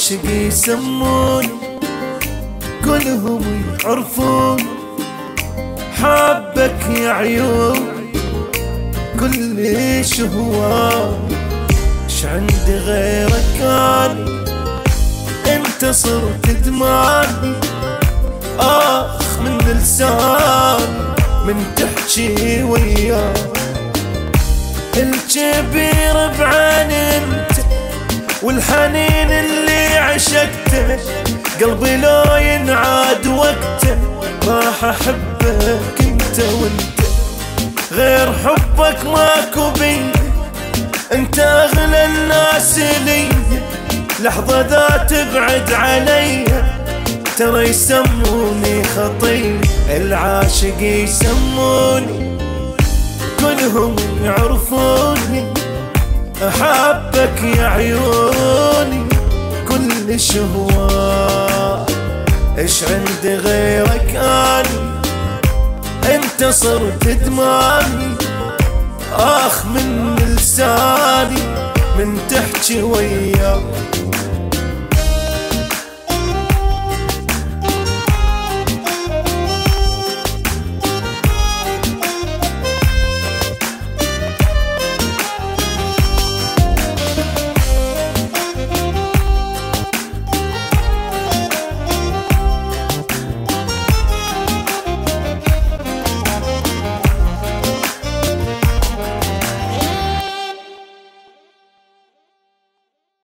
العاشق يسموني كلهم يعرفون حبك يا عيون كل شهوان. ايش عندي غيرك اني انت صرت دماني من لساني من تحكي وياك. الكبير بعين انت والحنين اللي عشقته قلبي لو ينعاد وقته راح احبك انت وانت غير حبك ماكو بي. انت اغلى الناس لي لحظة ذا تبعد علي ترى يسموني خطير. العاشق يسموني كلهم يعرفوني أحبك يا عيوني كل شهوان. إيش عندي غيرك أني أنت صرت دماني من لساني من تحكي وياك.